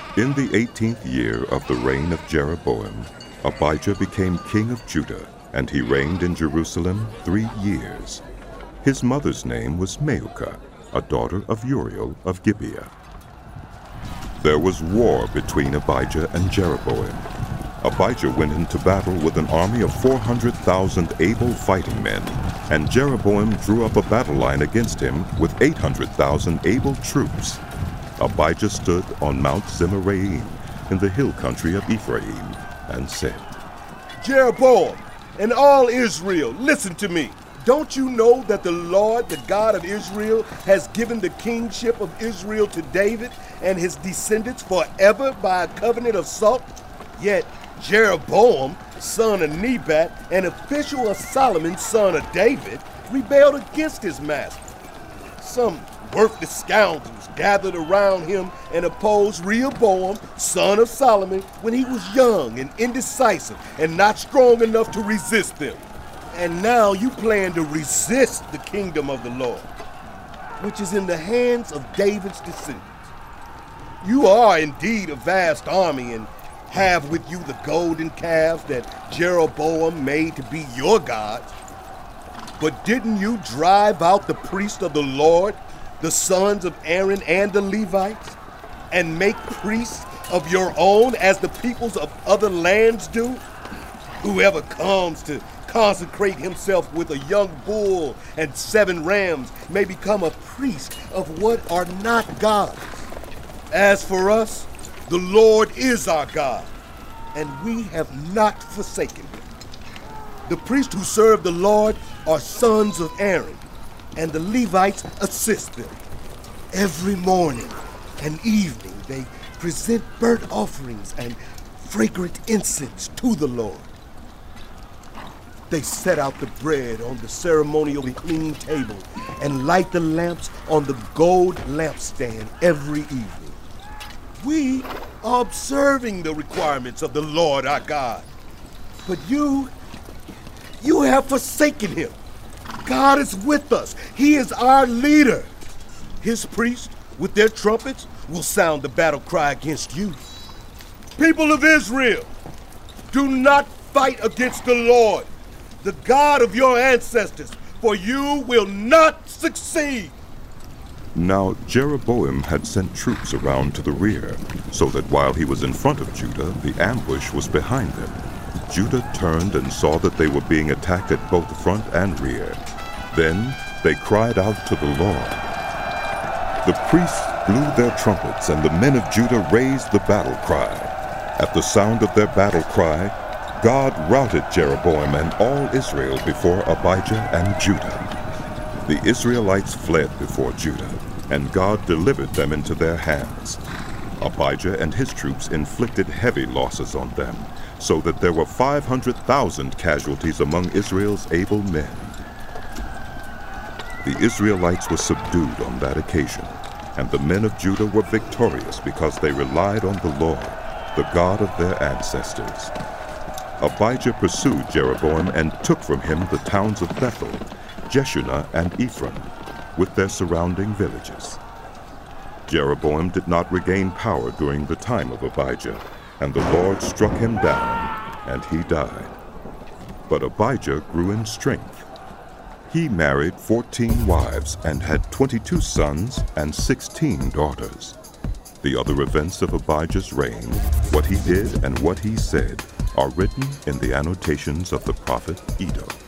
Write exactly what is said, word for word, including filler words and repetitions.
In the eighteenth year of the reign of Jeroboam, Abijah became king of Judah, and he reigned in Jerusalem three years. His mother's name was Maacah, a daughter of Uriel of Gibeah. There was war between Abijah and Jeroboam. Abijah went into battle with an army of four hundred thousand able fighting men, and Jeroboam drew up a battle line against him with eight hundred thousand able troops. Abijah stood on Mount Zemaraim in the hill country of Ephraim and said, Jeroboam and all Israel, listen to me. Don't you know that the Lord, the God of Israel, has given the kingship of Israel to David and his descendants forever by a covenant of salt? Yet Jeroboam, son of Nebat, an official of Solomon, son of David, rebelled against his master. Some worthless scoundrels gathered around him and opposed Rehoboam, son of Solomon, when he was young and indecisive and not strong enough to resist them. And now you plan to resist the kingdom of the Lord, which is in the hands of David's descendants. You are indeed a vast army and have with you the golden calves that Jeroboam made to be your gods. But didn't you drive out the priests of the Lord, the sons of Aaron and the Levites, and make priests of your own as the peoples of other lands do? Whoever comes to consecrate himself with a young bull and seven rams may become a priest of what are not gods. As for us, the Lord is our God, and we have not forsaken him. The priests who serve the Lord are sons of Aaron, and the Levites assist them. Every morning and evening they present burnt offerings and fragrant incense to the Lord. They set out the bread on the ceremonially clean table and light the lamps on the gold lampstand every evening. We are observing the requirements of the Lord our God. But you, you have forsaken him. God is with us. He is our leader. His priests, with their trumpets, will sound the battle cry against you. People of Israel, do not fight against the Lord, the God of your ancestors, for you will not succeed. Now Jeroboam had sent troops around to the rear, so that while he was in front of Judah, the ambush was behind them. Judah turned and saw that they were being attacked at both front and rear. Then they cried out to the Lord. The priests blew their trumpets, and the men of Judah raised the battle cry. At the sound of their battle cry, God routed Jeroboam and all Israel before Abijah and Judah. The Israelites fled before Judah, and God delivered them into their hands. Abijah and his troops inflicted heavy losses on them, so that there were five hundred thousand casualties among Israel's able men. The Israelites were subdued on that occasion, and the men of Judah were victorious because they relied on the Lord, the God of their ancestors. Abijah pursued Jeroboam and took from him the towns of Bethel, Jeshunah, and Ephraim, with their surrounding villages. Jeroboam did not regain power during the time of Abijah, and the Lord struck him down, and he died. But Abijah grew in strength. He married fourteen wives and had twenty-two sons and sixteen daughters. The other events of Abijah's reign, what he did and what he said, are written in the annotations of the prophet Iddo.